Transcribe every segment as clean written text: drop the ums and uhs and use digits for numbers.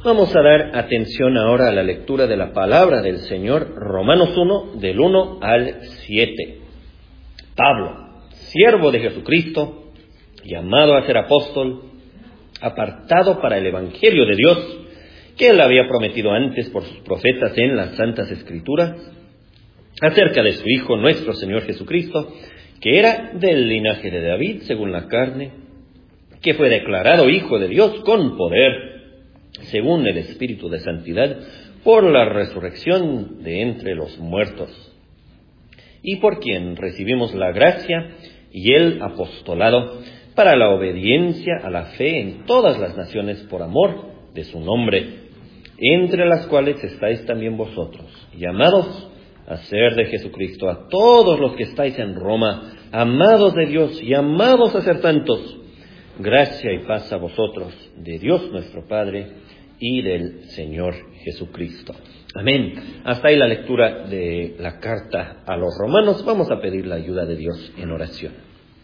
Vamos a dar atención ahora a la lectura de la palabra del Señor, Romanos 1, del 1 al 7. Pablo, siervo de Jesucristo, llamado a ser apóstol, apartado para el Evangelio de Dios, que Él había prometido antes por sus profetas en las Santas Escrituras, acerca de su Hijo, nuestro Señor Jesucristo, que era del linaje de David, según la carne, que fue declarado Hijo de Dios con poder, según el Espíritu de Santidad, por la resurrección de entre los muertos, y por quien recibimos la gracia y el apostolado para la obediencia a la fe en todas las naciones por amor de su nombre, entre las cuales estáis también vosotros, llamados a ser de Jesucristo, a todos los que estáis en Roma, amados de Dios, llamados a ser tantos, gracia y paz a vosotros, de Dios nuestro Padre y del Señor Jesucristo. Amén. Hasta ahí la lectura de la carta a los romanos. Vamos a pedir la ayuda de Dios en oración.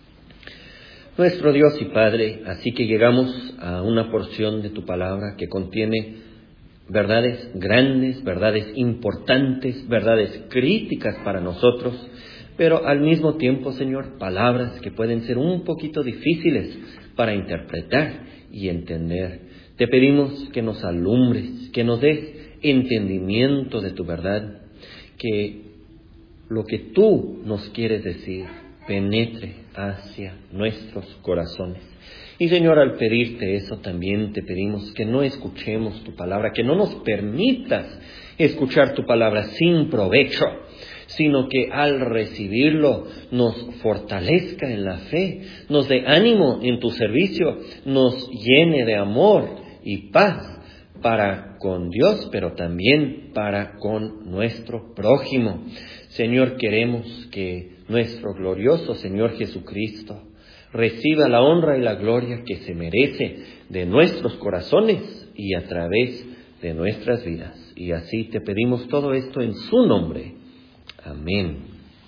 Nuestro Dios y Padre, así que llegamos a una porción de tu palabra que contiene verdades grandes, verdades importantes, verdades críticas para nosotros, pero al mismo tiempo, Señor, palabras que pueden ser un poquito difíciles para interpretar y entender. Te pedimos que nos alumbres, que nos des entendimiento de tu verdad, que lo que tú nos quieres decir penetre hacia nuestros corazones. Y Señor, al pedirte eso también te pedimos que no escuchemos tu palabra, que no nos permitas escuchar tu palabra sin provecho, sino que al recibirlo nos fortalezca en la fe, nos dé ánimo en tu servicio, nos llene de amor y paz para con Dios, pero también para con nuestro prójimo. Señor, queremos que nuestro glorioso Señor Jesucristo reciba la honra y la gloria que se merece de nuestros corazones y a través de nuestras vidas. Y así te pedimos todo esto en su nombre. Amén.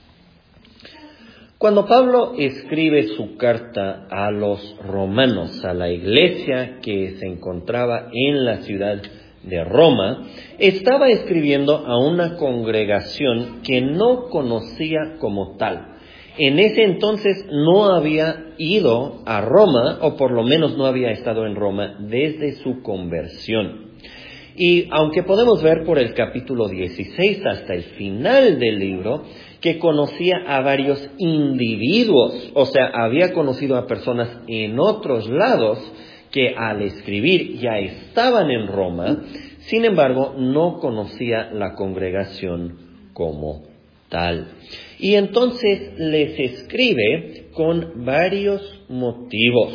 Cuando Pablo escribe su carta a los romanos, a la iglesia que se encontraba en la ciudad de Roma, estaba escribiendo a una congregación que no conocía como tal. En ese entonces no había ido a Roma, o por lo menos no había estado en Roma desde su conversión. Y aunque podemos ver por el capítulo 16 hasta el final del libro, que conocía a varios individuos, o sea, había conocido a personas en otros lados que al escribir ya estaban en Roma, sin embargo, no conocía la congregación como tal. Y entonces les escribe con varios motivos.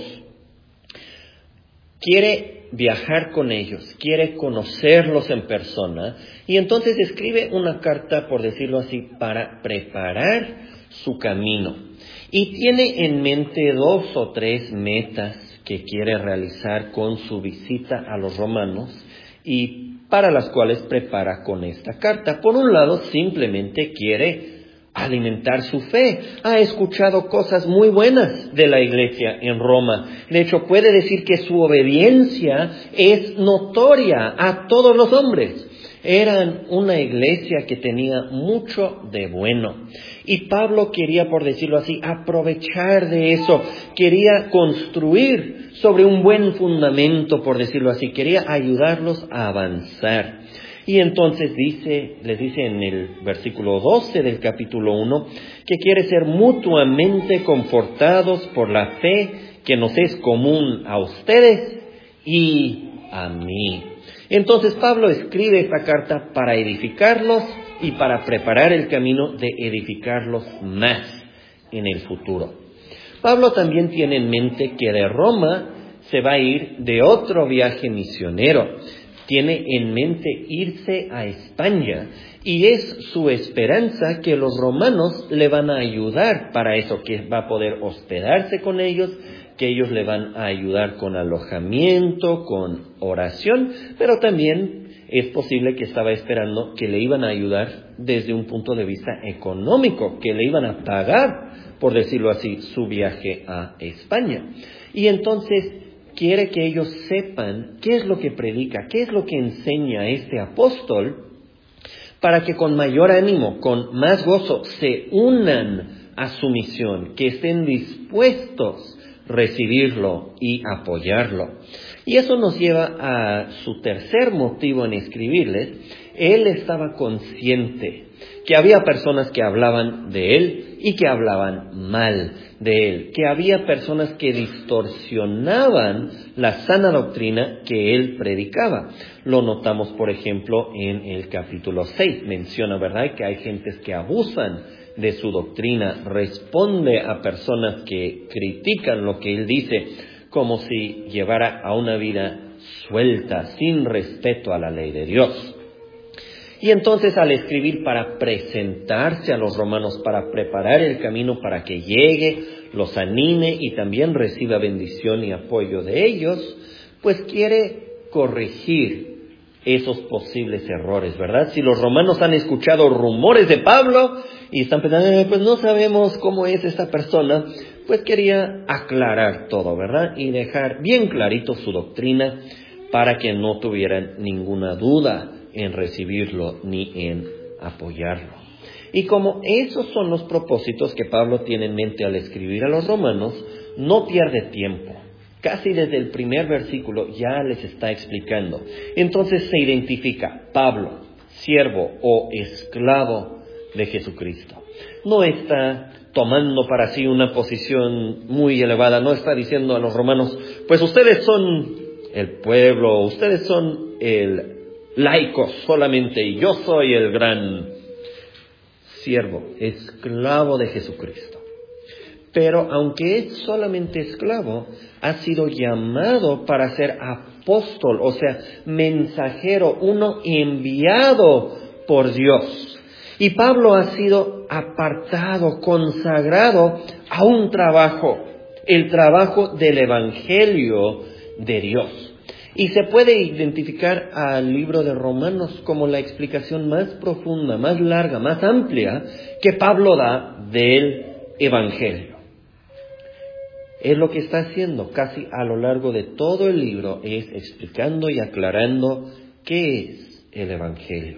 Quiere viajar con ellos, quiere conocerlos en persona, y entonces escribe una carta, por decirlo así, para preparar su camino. Y tiene en mente 2 o 3 metas que quiere realizar con su visita a los romanos y para las cuales prepara con esta carta. Por un lado, simplemente quiere alimentar su fe. Ha escuchado cosas muy buenas de la iglesia en Roma. De hecho, puede decir que su obediencia es notoria a todos los hombres. Eran una iglesia que tenía mucho de bueno. Y Pablo quería, por decirlo así, aprovechar de eso. Quería construir sobre un buen fundamento, por decirlo así. Quería ayudarlos a avanzar. Y entonces les dice en el versículo 12 del capítulo 1, que quiere ser mutuamente confortados por la fe que nos es común a ustedes y a mí. Entonces Pablo escribe esta carta para edificarlos y para preparar el camino de edificarlos más en el futuro. Pablo también tiene en mente que de Roma se va a ir de otro viaje misionero. Tiene en mente irse a España y es su esperanza que los romanos le van a ayudar para eso, que va a poder hospedarse con ellos, que ellos le van a ayudar con alojamiento, con oración, pero también es posible que estaba esperando que le iban a ayudar desde un punto de vista económico, que le iban a pagar, por decirlo así, su viaje a España. Y entonces quiere que ellos sepan qué es lo que predica, qué es lo que enseña este apóstol, para que con mayor ánimo, con más gozo, se unan a su misión, que estén dispuestos a recibirlo y apoyarlo. Y eso nos lleva a su tercer motivo en escribirles. Él estaba consciente que había personas que hablaban de él y que hablaban mal de él, que había personas que distorsionaban la sana doctrina que él predicaba. Lo notamos, por ejemplo, en el capítulo 6. Menciona, ¿verdad?, que hay gentes que abusan de su doctrina, responde a personas que critican lo que él dice, como si llevara a una vida suelta, sin respeto a la ley de Dios. Y entonces, al escribir para presentarse a los romanos, para preparar el camino para que llegue, los anime y también reciba bendición y apoyo de ellos, pues quiere corregir esos posibles errores, ¿verdad? Si los romanos han escuchado rumores de Pablo y están pensando, pues no sabemos cómo es esta persona, pues quería aclarar todo, ¿verdad? Y dejar bien clarito su doctrina para que no tuvieran ninguna duda en recibirlo ni en apoyarlo. Y como esos son los propósitos que Pablo tiene en mente al escribir a los romanos, no pierde tiempo. Casi desde el primer versículo ya les está explicando. Entonces se identifica: Pablo, siervo o esclavo de Jesucristo. No está tomando para sí una posición muy elevada, no está diciendo a los romanos, pues ustedes son el pueblo, ustedes son el laicos solamente y yo soy el gran siervo, esclavo de Jesucristo. Pero aunque es solamente esclavo, ha sido llamado para ser apóstol, o sea, mensajero, uno enviado por Dios. Y Pablo ha sido apartado, consagrado a un trabajo, el trabajo del Evangelio de Dios. Y se puede identificar al libro de Romanos como la explicación más profunda, más larga, más amplia que Pablo da del Evangelio. Es lo que está haciendo casi a lo largo de todo el libro, es explicando y aclarando qué es el Evangelio.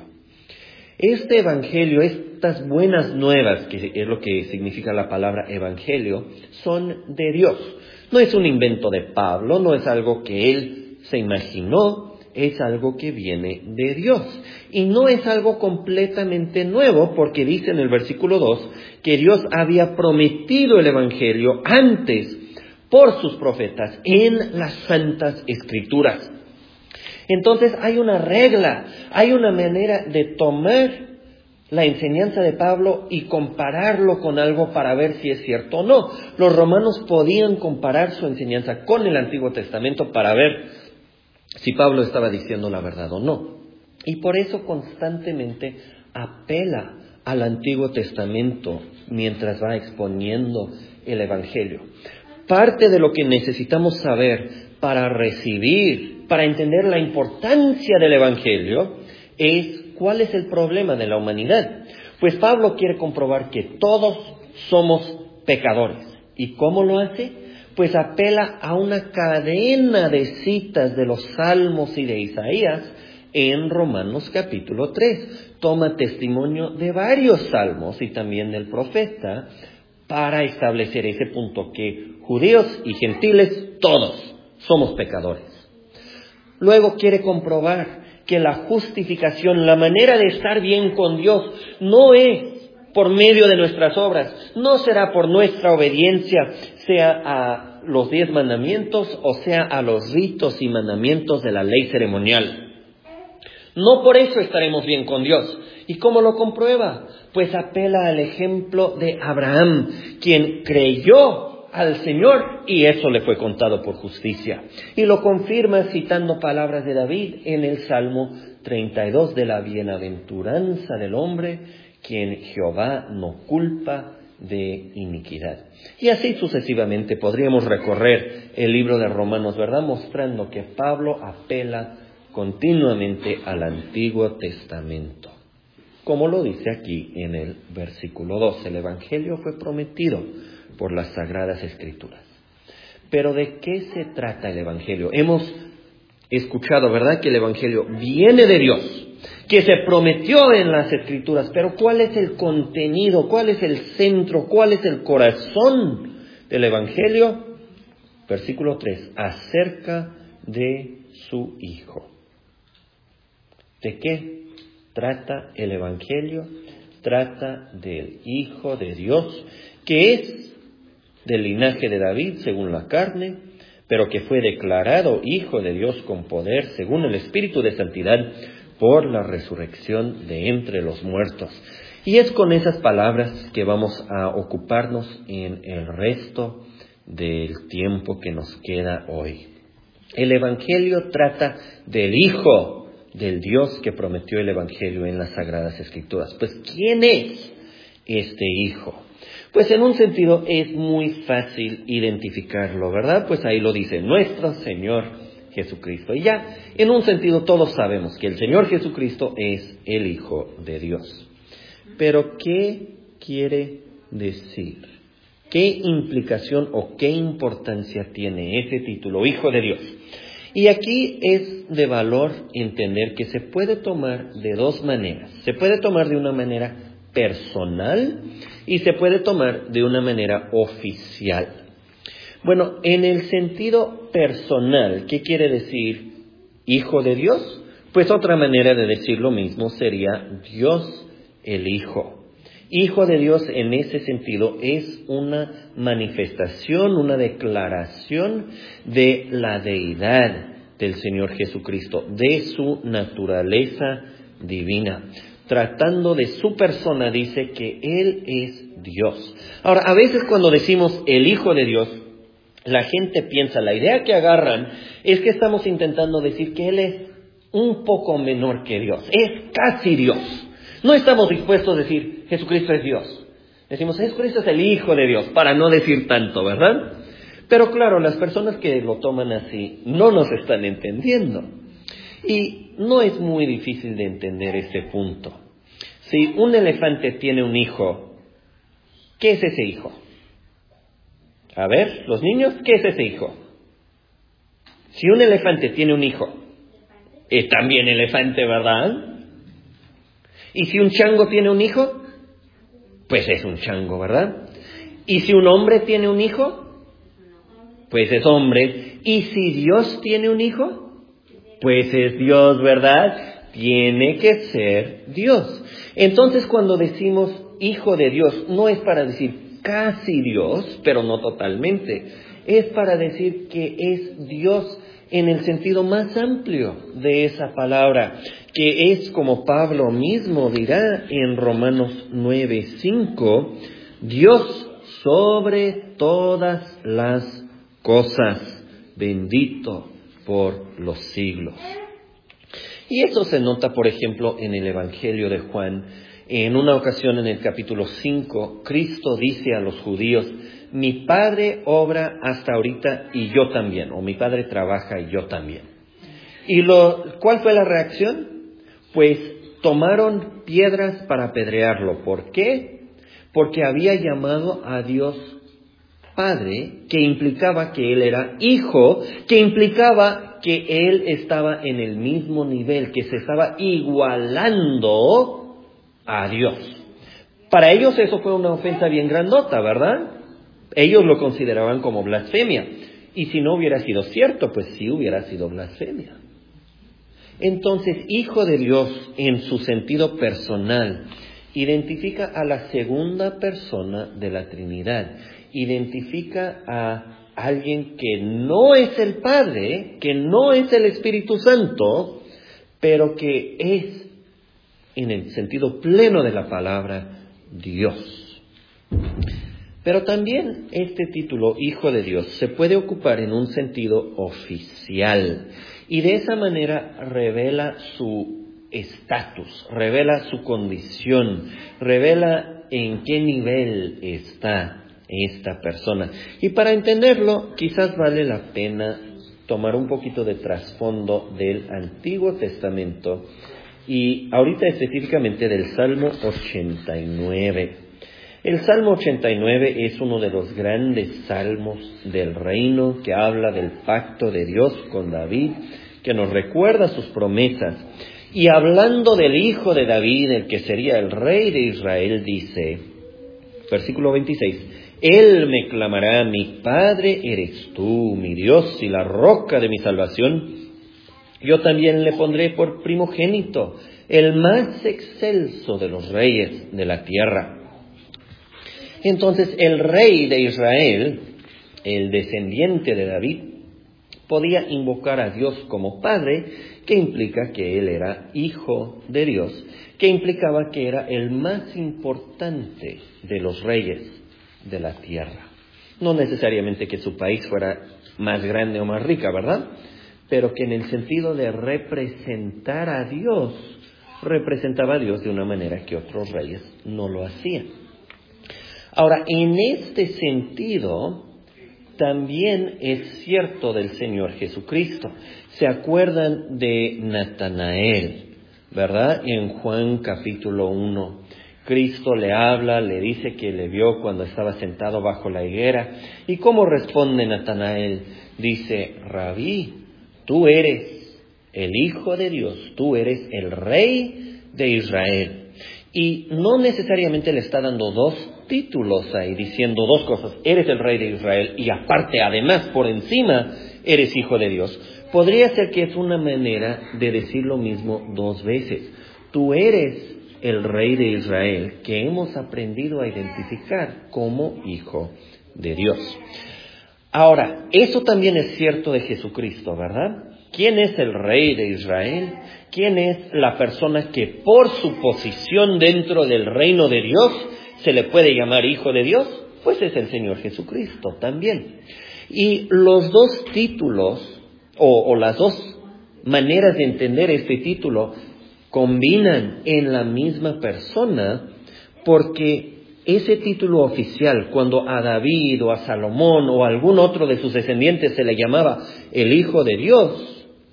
Este Evangelio, estas buenas nuevas, que es lo que significa la palabra Evangelio, son de Dios. No es un invento de Pablo, no es algo que él se imaginó, es algo que viene de Dios. Y no es algo completamente nuevo, porque dice en el versículo 2 que Dios había prometido el Evangelio antes por sus profetas en las Santas Escrituras. Entonces hay una regla, hay una manera de tomar la enseñanza de Pablo y compararlo con algo para ver si es cierto o no. Los romanos podían comparar su enseñanza con el Antiguo Testamento para ver si Pablo estaba diciendo la verdad o no. Y por eso constantemente apela al Antiguo Testamento mientras va exponiendo el Evangelio. Parte de lo que necesitamos saber para recibir, para entender la importancia del Evangelio, es cuál es el problema de la humanidad. Pues Pablo quiere comprobar que todos somos pecadores. ¿Y cómo lo hace? Pues apela a una cadena de citas de los Salmos y de Isaías en Romanos capítulo 3. Toma testimonio de varios salmos y también del profeta para establecer ese punto, que judíos y gentiles todos somos pecadores. Luego quiere comprobar que la justificación, la manera de estar bien con Dios, no es por medio de nuestras obras, no será por nuestra obediencia, sea a los 10 mandamientos o sea a los ritos y mandamientos de la ley ceremonial. No por eso estaremos bien con Dios. ¿Y cómo lo comprueba? Pues apela al ejemplo de Abraham, quien creyó al Señor y eso le fue contado por justicia. Y lo confirma citando palabras de David en el Salmo 32 de la bienaventuranza del hombre, quien Jehová no culpa de iniquidad. Y así sucesivamente podríamos recorrer el libro de Romanos, ¿verdad? Mostrando que Pablo apela continuamente al Antiguo Testamento. Como lo dice aquí en el versículo 2, el Evangelio fue prometido por las Sagradas Escrituras. Pero ¿de qué se trata el Evangelio? Hemos escuchado, ¿verdad?, que el Evangelio viene de Dios, que se prometió en las Escrituras, pero ¿cuál es el contenido? ¿Cuál es el centro? ¿Cuál es el corazón del Evangelio? Versículo 3, acerca de su Hijo. ¿De qué trata el Evangelio? Trata del Hijo de Dios, que es del linaje de David según la carne, pero que fue declarado Hijo de Dios con poder según el Espíritu de Santidad por la resurrección de entre los muertos. Y es con esas palabras que vamos a ocuparnos en el resto del tiempo que nos queda hoy. El Evangelio trata del Hijo del Dios que prometió el Evangelio en las Sagradas Escrituras. Pues, ¿quién es este Hijo? Pues en un sentido es muy fácil identificarlo, ¿verdad? Pues ahí lo dice, nuestro Señor Jesucristo. Y ya, en un sentido todos sabemos que el Señor Jesucristo es el Hijo de Dios. Pero, ¿qué quiere decir? ¿Qué implicación o qué importancia tiene ese título, Hijo de Dios? Y aquí es de valor entender que se puede tomar de dos maneras. Se puede tomar de una manera personal y se puede tomar de una manera oficial. Bueno, en el sentido personal, ¿qué quiere decir Hijo de Dios? Pues otra manera de decir lo mismo sería Dios el Hijo. Hijo de Dios en ese sentido es una manifestación, una declaración de la deidad del Señor Jesucristo, de su naturaleza divina. Tratando de su persona, dice que Él es Dios. Ahora, a veces cuando decimos el Hijo de Dios, la gente piensa, la idea que agarran es que estamos intentando decir que Él es un poco menor que Dios, es casi Dios. No estamos dispuestos a decir, Jesucristo es Dios. Decimos, Jesucristo es el Hijo de Dios, para no decir tanto, ¿verdad? Pero claro, las personas que lo toman así no nos están entendiendo. Y no es muy difícil de entender este punto. Si un elefante tiene un hijo, ¿qué es ese hijo? A ver, los niños, ¿qué es ese hijo? Si un elefante tiene un hijo, es también elefante, ¿verdad? Y si un chango tiene un hijo, pues es un chango, ¿verdad? Y si un hombre tiene un hijo, pues es hombre. Y si Dios tiene un hijo, pues es Dios, ¿verdad? Tiene que ser Dios. Entonces, cuando decimos Hijo de Dios, no es para decir casi Dios, pero no totalmente. Es para decir que es Dios en el sentido más amplio de esa palabra, que es como Pablo mismo dirá en Romanos 9:5, Dios sobre todas las cosas, bendito por los siglos. Y eso se nota, por ejemplo, en el Evangelio de Juan. En una ocasión, en el capítulo 5, Cristo dice a los judíos, mi Padre obra hasta ahorita y yo también, o mi Padre trabaja y yo también. ¿Y cuál fue la reacción? Pues tomaron piedras para apedrearlo. ¿Por qué? Porque había llamado a Dios Padre, que implicaba que Él era Hijo, que implicaba que Él estaba en el mismo nivel, que se estaba igualando a Dios. Para ellos eso fue una ofensa bien grandota, ¿verdad? Ellos lo consideraban como blasfemia. Y si no hubiera sido cierto, pues sí hubiera sido blasfemia. Entonces, Hijo de Dios, en su sentido personal, identifica a la segunda persona de la Trinidad. Identifica a alguien que no es el Padre, que no es el Espíritu Santo, pero que es, en el sentido pleno de la palabra, Dios. Pero también este título, Hijo de Dios, se puede ocupar en un sentido oficial. Y de esa manera revela su estatus, revela su condición, revela en qué nivel está esta persona. Y para entenderlo, quizás vale la pena tomar un poquito de trasfondo del Antiguo Testamento y ahorita específicamente del Salmo 89. El Salmo 89 es uno de los grandes salmos del reino que habla del pacto de Dios con David, que nos recuerda sus promesas. Y hablando del hijo de David, el que sería el rey de Israel, dice, versículo 26, Él me clamará, mi Padre eres tú, mi Dios y la roca de mi salvación. Yo también le pondré por primogénito, el más excelso de los reyes de la tierra. Entonces el rey de Israel, el descendiente de David, podía invocar a Dios como Padre, que implica que él era hijo de Dios, que implicaba que era el más importante de los reyes de la tierra. No necesariamente que su país fuera más grande o más rica, ¿verdad? Pero que en el sentido de representar a Dios, representaba a Dios de una manera que otros reyes no lo hacían. Ahora, en este sentido, también es cierto del Señor Jesucristo. ¿Se acuerdan de Natanael, verdad? En Juan capítulo 1, Cristo le habla, le dice que le vio cuando estaba sentado bajo la higuera. ¿Y cómo responde Natanael? Dice, Rabí, tú eres el Hijo de Dios, tú eres el Rey de Israel. Y no necesariamente le está dando dos títulos ahí, diciendo dos cosas. Eres el Rey de Israel y aparte, además, por encima, eres Hijo de Dios. Podría ser que es una manera de decir lo mismo dos veces. Tú eres el Rey de Israel que hemos aprendido a identificar como Hijo de Dios. Ahora, eso también es cierto de Jesucristo, ¿verdad? ¿Quién es el Rey de Israel? ¿Quién es la persona que por su posición dentro del reino de Dios se le puede llamar Hijo de Dios? Pues es el Señor Jesucristo también. Y los dos títulos, o las dos maneras de entender este título, combinan en la misma persona, porque ese título oficial, cuando a David o a Salomón o a algún otro de sus descendientes se le llamaba el Hijo de Dios,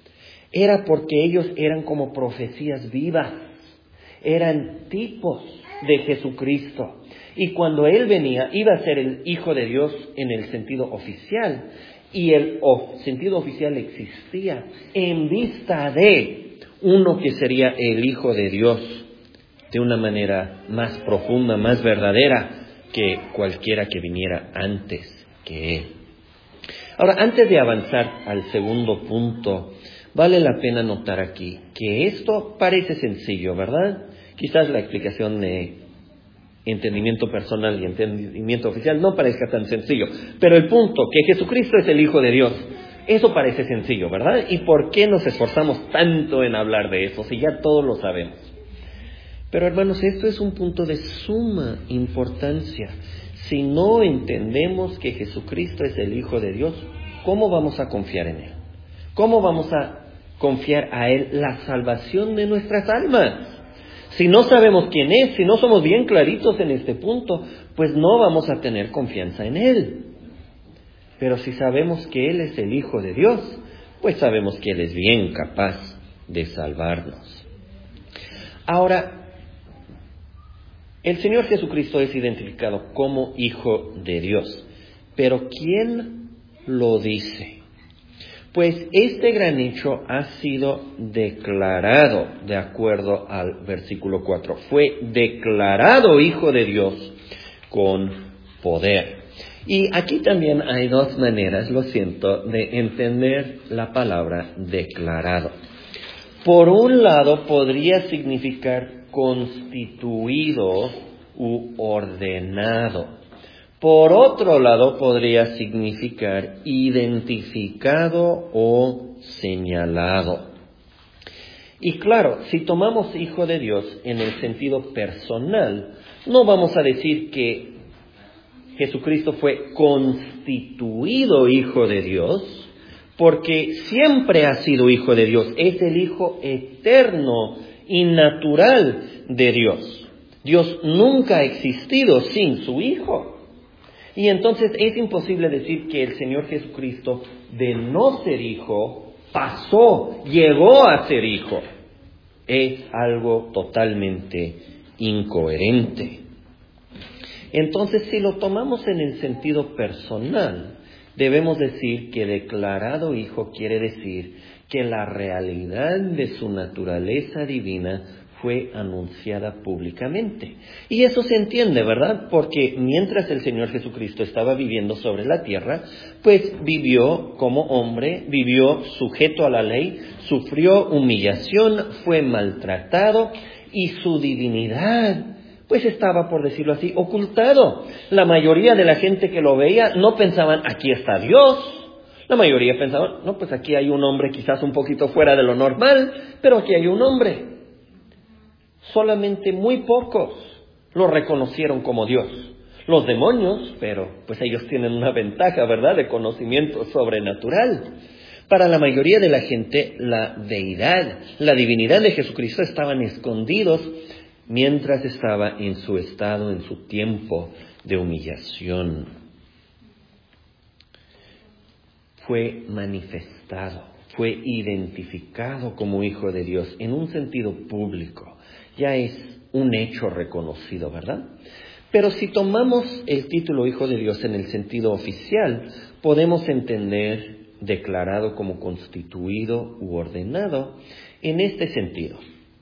era porque ellos eran como profecías vivas, eran tipos de Jesucristo. Y cuando Él venía, iba a ser el Hijo de Dios en el sentido oficial. Y el sentido oficial existía en vista de uno que sería el Hijo de Dios de una manera más profunda, más verdadera que cualquiera que viniera antes que Él. Ahora, antes de avanzar al segundo punto, vale la pena notar aquí que esto parece sencillo, ¿verdad? Quizás la explicación de entendimiento personal y entendimiento oficial no parezca tan sencillo, pero el punto, que Jesucristo es el Hijo de Dios, eso parece sencillo, ¿verdad? ¿Y por qué nos esforzamos tanto en hablar de eso si ya todos lo sabemos? Pero hermanos, esto es un punto de suma importancia. Si no entendemos que Jesucristo es el Hijo de Dios, ¿cómo vamos a confiar en Él? ¿Cómo vamos a confiar a Él la salvación de nuestras almas? Si no sabemos quién es, si no somos bien claritos en este punto, pues no vamos a tener confianza en Él. Pero si sabemos que Él es el Hijo de Dios, pues sabemos que Él es bien capaz de salvarnos. Ahora, el Señor Jesucristo es identificado como Hijo de Dios. Pero ¿quién lo dice? Pues este gran hecho ha sido declarado, de acuerdo al versículo 4. Fue declarado Hijo de Dios con poder. Y aquí también hay dos maneras, lo siento, de entender la palabra declarado. Por un lado, podría significar constituido u ordenado. Por otro lado, podría significar identificado o señalado. Y claro, si tomamos Hijo de Dios en el sentido personal, no vamos a decir que Jesucristo fue constituido Hijo de Dios, porque siempre ha sido Hijo de Dios. Es el Hijo eterno y natural de Dios. Dios nunca ha existido sin su Hijo. Y entonces es imposible decir que el Señor Jesucristo, de no ser Hijo, llegó a ser Hijo. Es algo totalmente incoherente. Entonces, si lo tomamos en el sentido personal, debemos decir que declarado hijo quiere decir que la realidad de su naturaleza divina fue anunciada públicamente. Y eso se entiende, ¿verdad? Porque mientras el Señor Jesucristo estaba viviendo sobre la tierra, pues vivió como hombre, vivió sujeto a la ley, sufrió humillación, fue maltratado y su divinidad pues estaba, por decirlo así, ocultado. La mayoría de la gente que lo veía no pensaban, aquí está Dios. La mayoría pensaban, no, pues aquí hay un hombre quizás un poquito fuera de lo normal, pero aquí hay un hombre. Solamente muy pocos lo reconocieron como Dios. Los demonios, pero pues ellos tienen una ventaja, ¿verdad?, de conocimiento sobrenatural. Para la mayoría de la gente, la deidad, la divinidad de Jesucristo estaban escondidos mientras estaba en su estado, en su tiempo de humillación. Fue manifestado, fue identificado como Hijo de Dios en un sentido público. Ya es un hecho reconocido, ¿verdad? Pero si tomamos el título Hijo de Dios en el sentido oficial, podemos entender declarado como constituido u ordenado en este sentido.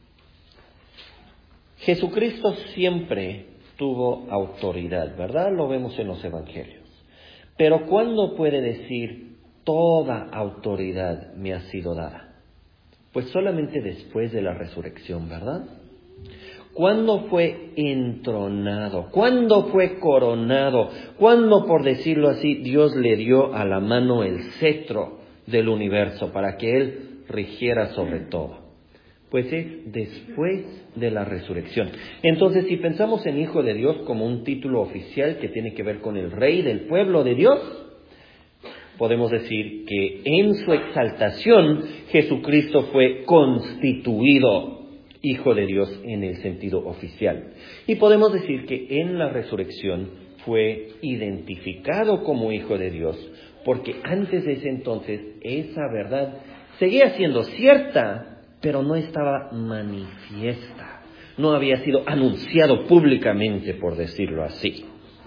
Jesucristo siempre tuvo autoridad, ¿verdad? Lo vemos en los evangelios. Pero ¿cuándo puede decir toda autoridad me ha sido dada? Pues solamente después de la resurrección, ¿verdad? ¿Cuándo fue entronado? ¿Cuándo fue coronado? ¿Cuándo, por decirlo así, Dios le dio a la mano el cetro del universo para que Él rigiera sobre todo? Pues es después de la resurrección. Entonces, si pensamos en Hijo de Dios como un título oficial que tiene que ver con el Rey del pueblo de Dios, podemos decir que en su exaltación Jesucristo fue constituido Hijo de Dios en el sentido oficial. Y podemos decir que en la resurrección fue identificado como Hijo de Dios, porque antes de ese entonces esa verdad seguía siendo cierta, pero no estaba manifiesta, no había sido anunciado públicamente, por decirlo así.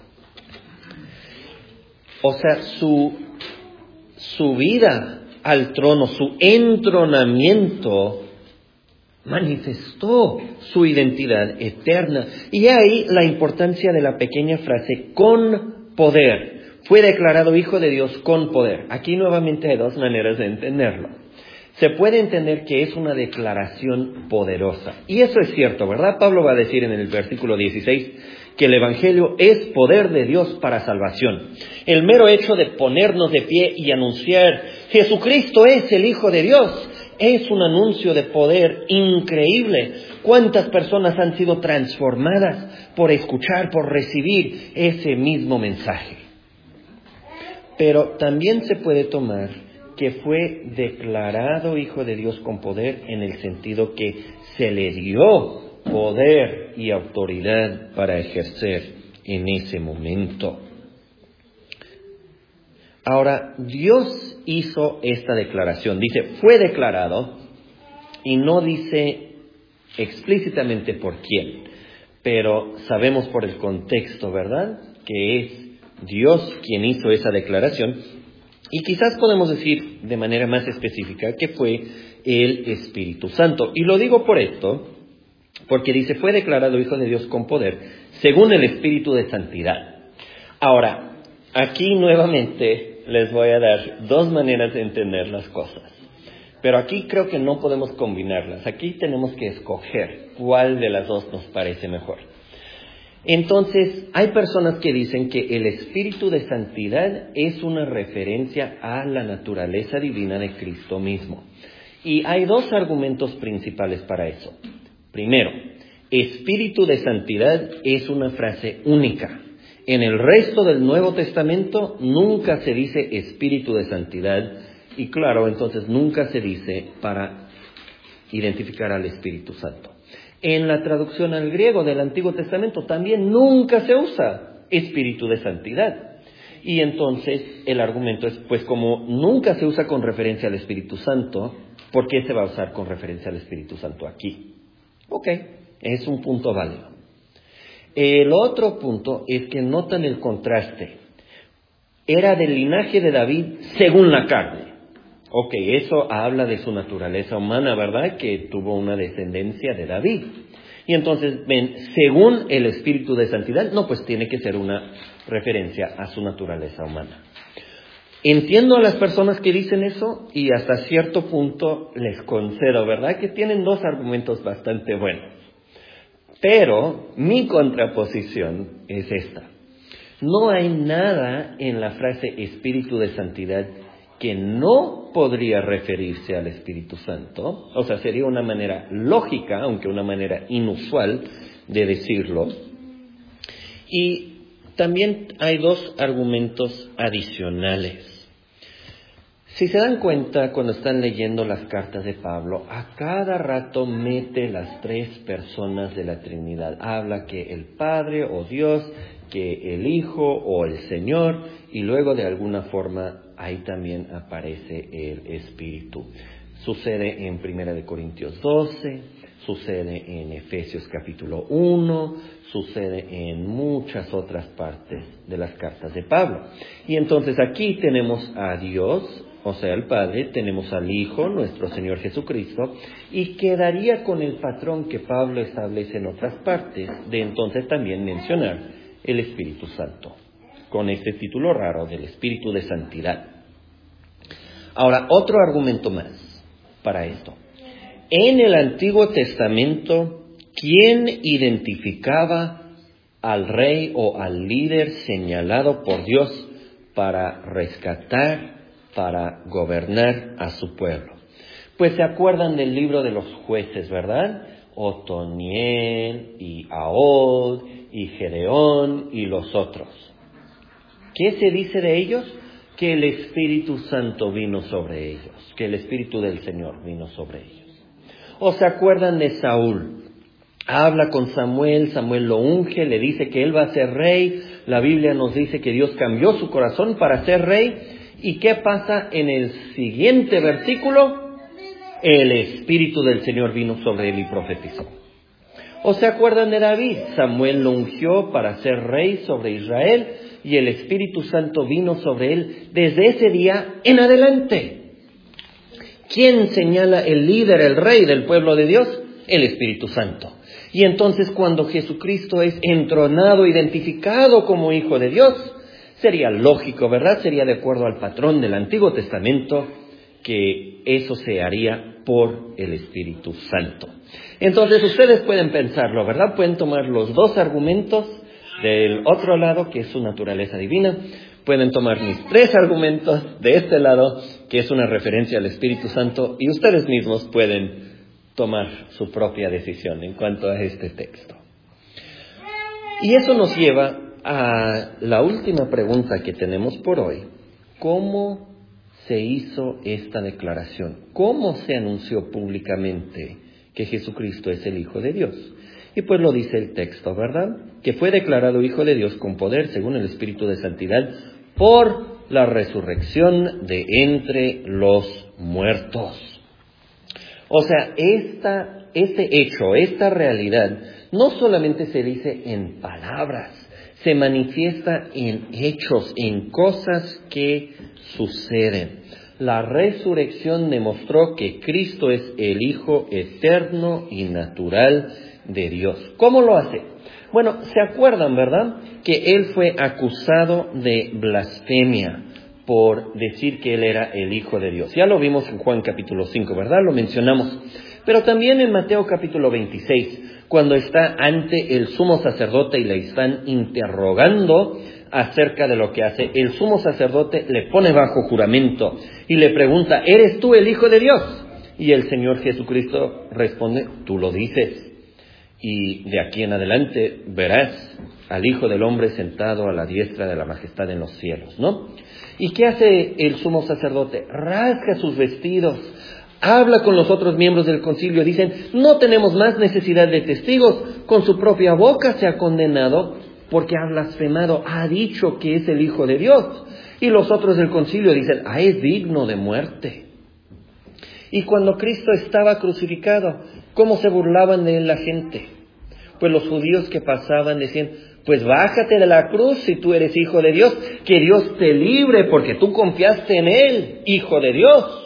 O sea, su vida al trono, su entronamiento, manifestó su identidad eterna. Y ahí la importancia de la pequeña frase, con poder. Fue declarado Hijo de Dios con poder. Aquí nuevamente hay dos maneras de entenderlo. Se puede entender que es una declaración poderosa. Y eso es cierto, ¿verdad? Pablo va a decir en el versículo 16 que el Evangelio es poder de Dios para salvación. El mero hecho de ponernos de pie y anunciar Jesucristo es el Hijo de Dios es un anuncio de poder increíble. ¿Cuántas personas han sido transformadas por escuchar, por recibir ese mismo mensaje? Pero también se puede tomar que fue declarado Hijo de Dios con poder en el sentido que se le dio poder y autoridad para ejercer en ese momento. Ahora, Dios hizo esta declaración. Dice, fue declarado, y no dice explícitamente por quién, pero sabemos por el contexto, ¿verdad?, que es Dios quien hizo esa declaración. Y quizás podemos decir de manera más específica que fue el Espíritu Santo. Y lo digo por esto, porque dice, fue declarado Hijo de Dios con poder, según el Espíritu de Santidad. Ahora, aquí nuevamente les voy a dar dos maneras de entender las cosas. Pero aquí creo que no podemos combinarlas. Aquí tenemos que escoger cuál de las dos nos parece mejor. Entonces, hay personas que dicen que el Espíritu de Santidad es una referencia a la naturaleza divina de Cristo mismo. Y hay dos argumentos principales para eso. Primero, Espíritu de Santidad es una frase única. En el resto del Nuevo Testamento nunca se dice Espíritu de Santidad. Y claro, entonces nunca se dice para identificar al Espíritu Santo. En la traducción al griego del Antiguo Testamento también nunca se usa Espíritu de Santidad. Y entonces el argumento es, pues como nunca se usa con referencia al Espíritu Santo, ¿por qué se va a usar con referencia al Espíritu Santo aquí? Ok, es un punto válido. El otro punto es que notan el contraste. Era del linaje de David según la carne. Ok, eso habla de su naturaleza humana, ¿verdad? Que tuvo una descendencia de David. Y entonces ven, según el Espíritu de Santidad, no, pues tiene que ser una referencia a su naturaleza humana. Entiendo a las personas que dicen eso y hasta cierto punto les concedo, ¿verdad? Que tienen dos argumentos bastante buenos. Pero mi contraposición es esta. No hay nada en la frase Espíritu de Santidad que no podría referirse al Espíritu Santo. O sea, sería una manera lógica, aunque una manera inusual de decirlo. Y también hay dos argumentos adicionales. Si se dan cuenta, cuando están leyendo las cartas de Pablo, a cada rato mete las tres personas de la Trinidad. Habla que el Padre o Dios, que el Hijo o el Señor, y luego de alguna forma ahí también aparece el Espíritu. Sucede en 1 Corintios 12, sucede en Efesios capítulo 1, sucede en muchas otras partes de las cartas de Pablo. Y entonces aquí tenemos a Dios, o sea, el Padre, tenemos al Hijo, nuestro Señor Jesucristo, y quedaría con el patrón que Pablo establece en otras partes, de entonces también mencionar el Espíritu Santo, con este título raro del Espíritu de Santidad. Ahora, otro argumento más para esto. En el Antiguo Testamento, ¿quién identificaba al rey o al líder señalado por Dios para rescatar, para gobernar a su pueblo? Pues se acuerdan del libro de los jueces, ¿verdad? Otoniel y Ahod y Gedeón y los otros. ¿Qué se dice de ellos? Que el Espíritu Santo vino sobre ellos, que el Espíritu del Señor vino sobre ellos. ¿O se acuerdan de Saúl? Habla con Samuel, Samuel lo unge, le dice que él va a ser rey. La Biblia nos dice que Dios cambió su corazón para ser rey. ¿Y qué pasa en el siguiente versículo? El Espíritu del Señor vino sobre él y profetizó. ¿O se acuerdan de David? Samuel lo ungió para ser rey sobre Israel y el Espíritu Santo vino sobre él desde ese día en adelante. ¿Quién señala el líder, el rey del pueblo de Dios? El Espíritu Santo. Y entonces cuando Jesucristo es entronado, identificado como Hijo de Dios, sería lógico, ¿verdad? Sería de acuerdo al patrón del Antiguo Testamento que eso se haría por el Espíritu Santo. Entonces ustedes pueden pensarlo, ¿verdad? Pueden tomar los dos argumentos del otro lado, que es su naturaleza divina. Pueden tomar mis tres argumentos de este lado, que es una referencia al Espíritu Santo, y ustedes mismos pueden tomar su propia decisión en cuanto a este texto. Y eso nos lleva a la última pregunta que tenemos por hoy. ¿Cómo se hizo esta declaración? ¿Cómo se anunció públicamente que Jesucristo es el Hijo de Dios? Y pues lo dice el texto, ¿verdad? Que fue declarado Hijo de Dios con poder según el Espíritu de Santidad por la resurrección de entre los muertos. O sea, este hecho, esta realidad, no solamente se dice en palabras, se manifiesta en hechos, en cosas que suceden. La resurrección demostró que Cristo es el Hijo eterno y natural de Dios. ¿Cómo lo hace? Bueno, ¿se acuerdan, verdad? Que Él fue acusado de blasfemia por decir que Él era el Hijo de Dios. Ya lo vimos en Juan capítulo 5, ¿verdad? Lo mencionamos. Pero también en Mateo capítulo 26, cuando está ante el sumo sacerdote y le están interrogando acerca de lo que hace, el sumo sacerdote le pone bajo juramento y le pregunta, ¿eres tú el Hijo de Dios? Y el Señor Jesucristo responde, tú lo dices. Y de aquí en adelante verás al Hijo del Hombre sentado a la diestra de la majestad en los cielos, ¿no? ¿Y qué hace el sumo sacerdote? Rasga sus vestidos, habla con los otros miembros del concilio, dicen, no tenemos más necesidad de testigos, con su propia boca se ha condenado porque ha blasfemado, ha dicho que es el Hijo de Dios. Y los otros del concilio dicen, es digno de muerte. Y cuando Cristo estaba crucificado, ¿cómo se burlaban de él la gente? Pues los judíos que pasaban decían, pues bájate de la cruz si tú eres hijo de Dios, que Dios te libre porque tú confiaste en Él, hijo de Dios.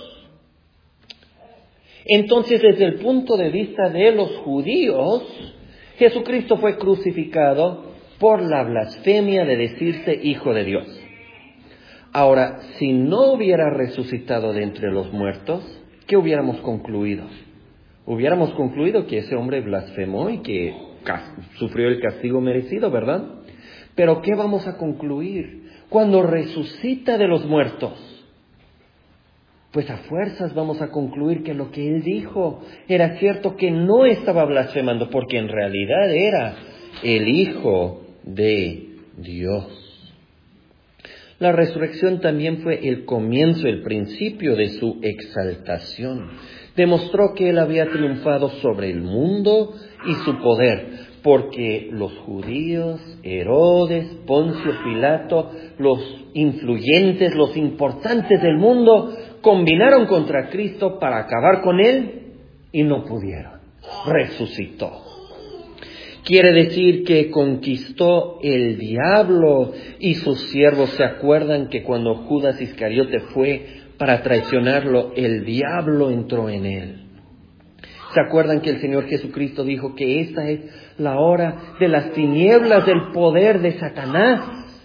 Entonces, desde el punto de vista de los judíos, Jesucristo fue crucificado por la blasfemia de decirse hijo de Dios. Ahora, si no hubiera resucitado de entre los muertos, ¿qué hubiéramos concluido? Hubiéramos concluido que ese hombre blasfemó y que sufrió el castigo merecido, ¿verdad? Pero ¿qué vamos a concluir? Cuando resucita de los muertos, pues a fuerzas vamos a concluir que lo que él dijo era cierto, que no estaba blasfemando, porque en realidad era el Hijo de Dios. La resurrección también fue el comienzo, el principio de su exaltación. Demostró que él había triunfado sobre el mundo y su poder, porque los judíos, Herodes, Poncio Pilato, los influyentes, los importantes del mundo, combinaron contra Cristo para acabar con él y no pudieron. Resucitó. Quiere decir que conquistó el diablo y sus siervos. ¿Se acuerdan que cuando Judas Iscariote fue para traicionarlo, el diablo entró en él? ¿Se acuerdan que el Señor Jesucristo dijo que esta es la hora de las tinieblas del poder de Satanás?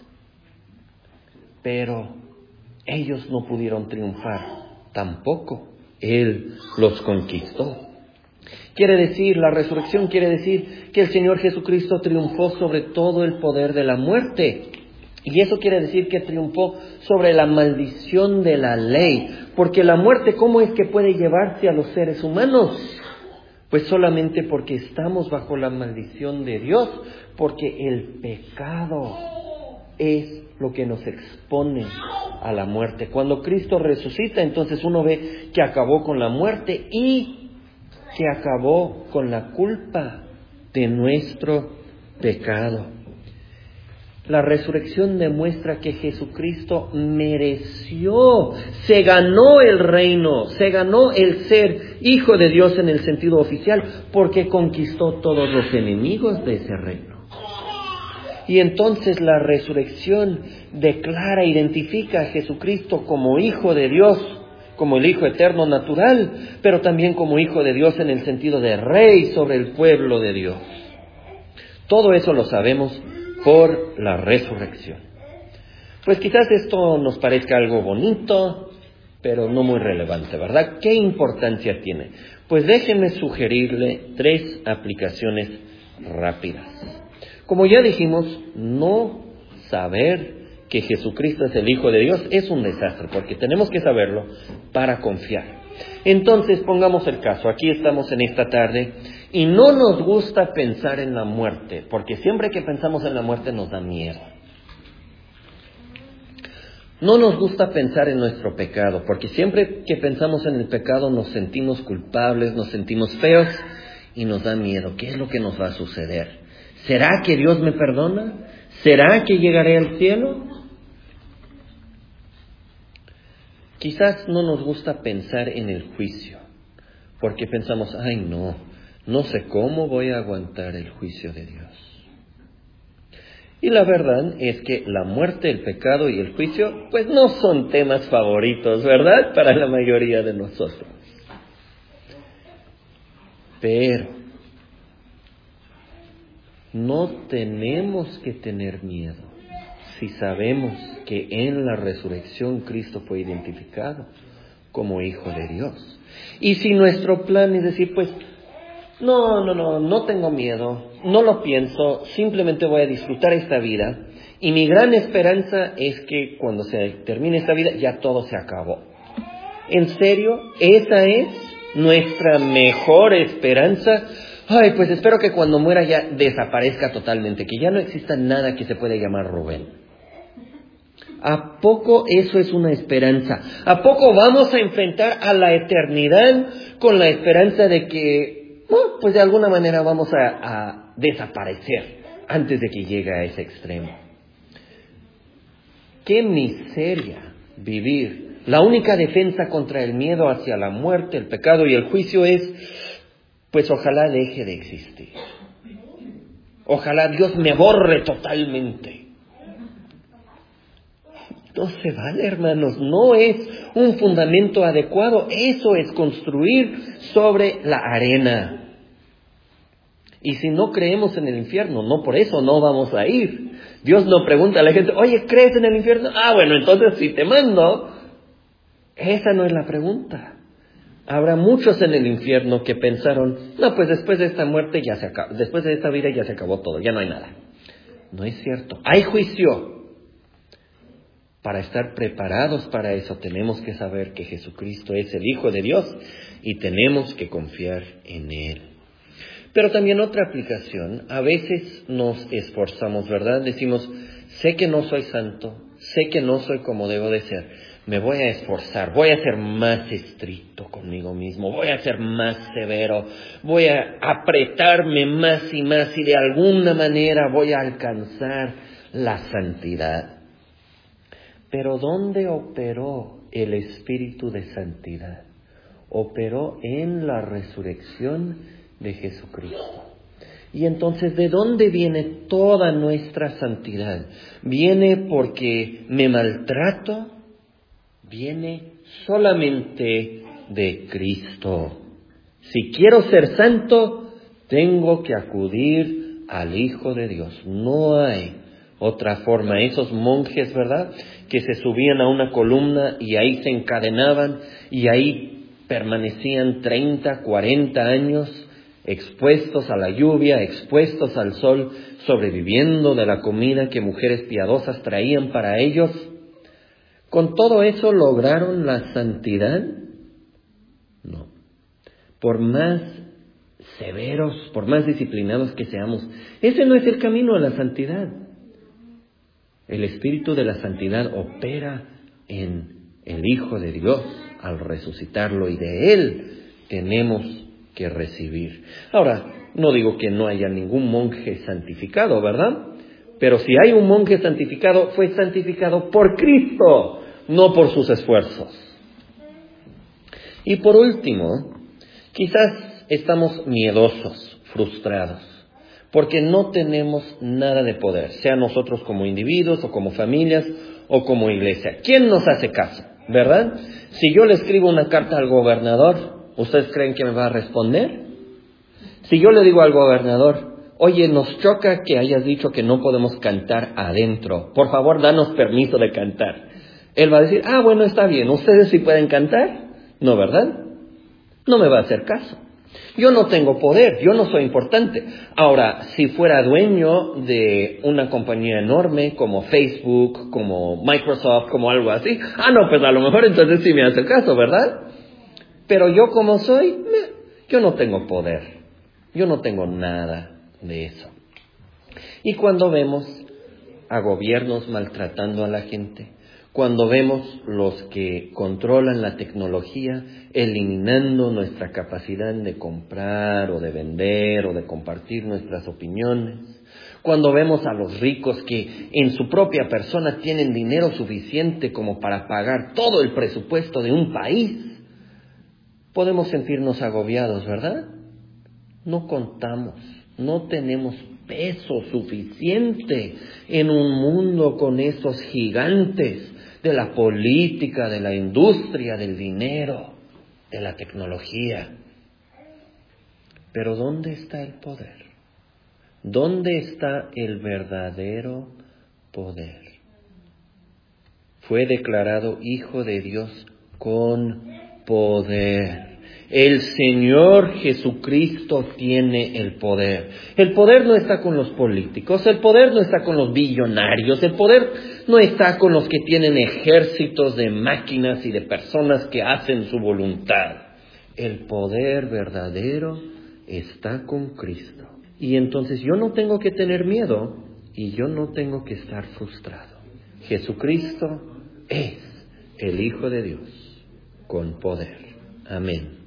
Pero ellos no pudieron triunfar, tampoco Él los conquistó. La resurrección quiere decir que el Señor Jesucristo triunfó sobre todo el poder de la muerte. Y eso quiere decir que triunfó sobre la maldición de la ley. Porque la muerte, ¿cómo es que puede llevarse a los seres humanos? Pues solamente porque estamos bajo la maldición de Dios, porque el pecado es lo que nos expone a la muerte. Cuando Cristo resucita, entonces uno ve que acabó con la muerte y que acabó con la culpa de nuestro pecado. La resurrección demuestra que Jesucristo mereció, se ganó el reino, se ganó el ser hijo de Dios en el sentido oficial, porque conquistó todos los enemigos de ese reino. Y entonces la resurrección declara, identifica a Jesucristo como Hijo de Dios, como el Hijo eterno natural, pero también como Hijo de Dios en el sentido de Rey sobre el pueblo de Dios. Todo eso lo sabemos por la resurrección. Pues quizás esto nos parezca algo bonito, pero no muy relevante, ¿verdad? ¿Qué importancia tiene? Pues déjenme sugerirle 3 aplicaciones rápidas. Como ya dijimos, no saber que Jesucristo es el Hijo de Dios es un desastre, porque tenemos que saberlo para confiar. Entonces, pongamos el caso, aquí estamos en esta tarde y no nos gusta pensar en la muerte, porque siempre que pensamos en la muerte nos da miedo. No nos gusta pensar en nuestro pecado, porque siempre que pensamos en el pecado nos sentimos culpables, nos sentimos feos y nos da miedo. ¿Qué es lo que nos va a suceder? ¿Será que Dios me perdona? ¿Será que llegaré al cielo? Quizás no nos gusta pensar en el juicio, porque pensamos, ay no sé cómo voy a aguantar el juicio de Dios. Y la verdad es que la muerte, el pecado y el juicio, pues no son temas favoritos, ¿verdad? Para la mayoría de nosotros. Pero no tenemos que tener miedo si sabemos que en la resurrección Cristo fue identificado como Hijo de Dios. Y si nuestro plan es decir, pues, no tengo miedo, no lo pienso, simplemente voy a disfrutar esta vida, y mi gran esperanza es que cuando se termine esta vida ya todo se acabó. ¿En serio? ¿Esa es nuestra mejor esperanza? Ay, pues espero que cuando muera ya desaparezca totalmente, que ya no exista nada que se pueda llamar Rubén. ¿A poco eso es una esperanza? ¿A poco vamos a enfrentar a la eternidad con la esperanza de que, pues de alguna manera vamos a desaparecer antes de que llegue a ese extremo? ¡Qué miseria vivir! La única defensa contra el miedo hacia la muerte, el pecado y el juicio es, pues ojalá deje de existir. Ojalá Dios me borre totalmente. No se vale, hermanos, no es un fundamento adecuado. Eso es construir sobre la arena. Y si no creemos en el infierno, no por eso no vamos a ir. Dios no pregunta a la gente, oye, ¿crees en el infierno? Ah, bueno, entonces si te mando. Esa no es la pregunta. Habrá muchos en el infierno que pensaron, no, pues después de esta muerte ya se acabó, después de esta vida ya se acabó todo, ya no hay nada. No es cierto. Hay juicio. Para estar preparados para eso tenemos que saber que Jesucristo es el Hijo de Dios y tenemos que confiar en Él. Pero también otra aplicación, a veces nos esforzamos, ¿verdad? Decimos, sé que no soy santo, sé que no soy como debo de ser, me voy a esforzar, voy a ser más estricto conmigo mismo, voy a ser más severo, voy a apretarme más y de alguna manera voy a alcanzar la santidad. Pero ¿dónde operó el Espíritu de santidad? Operó en la resurrección de Jesucristo. Y entonces, ¿de dónde viene toda nuestra santidad? ¿Viene porque me maltrato? Viene solamente de Cristo. Si quiero ser santo, tengo que acudir al Hijo de Dios. No hay otra forma. Esos monjes, ¿verdad?, que se subían a una columna y ahí se encadenaban y ahí permanecían 30, 40 años expuestos a la lluvia, expuestos al sol, sobreviviendo de la comida que mujeres piadosas traían para ellos. ¿Con todo eso lograron la santidad? No. Por más severos, por más disciplinados que seamos, ese no es el camino a la santidad. El Espíritu de la santidad opera en el Hijo de Dios al resucitarlo y de Él tenemos que recibir. Ahora, no digo que no haya ningún monje santificado, ¿verdad? Pero si hay un monje santificado, fue santificado por Cristo, no por sus esfuerzos. Y por último, quizás estamos miedosos, frustrados, porque no tenemos nada de poder, sea nosotros como individuos o como familias o como iglesia. ¿Quién nos hace caso? ¿Verdad? Si yo le escribo una carta al gobernador, ¿ustedes creen que me va a responder? Si yo le digo al gobernador, oye, nos choca que hayas dicho que no podemos cantar adentro, por favor, danos permiso de cantar. Él va a decir, bueno, está bien, ¿ustedes sí pueden cantar? No, ¿verdad? No me va a hacer caso. Yo no tengo poder, yo no soy importante. Ahora, si fuera dueño de una compañía enorme como Facebook, como Microsoft, como algo así, no, pues a lo mejor entonces sí me hace caso, ¿verdad? Pero yo como soy, yo no tengo poder, yo no tengo nada de eso. Y cuando vemos a gobiernos maltratando a la gente, cuando vemos los que controlan la tecnología, eliminando nuestra capacidad de comprar o de vender o de compartir nuestras opiniones, cuando vemos a los ricos que en su propia persona tienen dinero suficiente como para pagar todo el presupuesto de un país, podemos sentirnos agobiados, ¿verdad? No contamos, no tenemos peso suficiente en un mundo con esos gigantes de la política, de la industria, del dinero, de la tecnología. Pero ¿dónde está el poder? ¿Dónde está el verdadero poder? Fue declarado Hijo de Dios con poder. El Señor Jesucristo tiene el poder. El poder no está con los políticos, el poder no está con los billonarios, el poder no está con los que tienen ejércitos de máquinas y de personas que hacen su voluntad. El poder verdadero está con Cristo. Y entonces yo no tengo que tener miedo y yo no tengo que estar frustrado. Jesucristo es el Hijo de Dios con poder. Amén.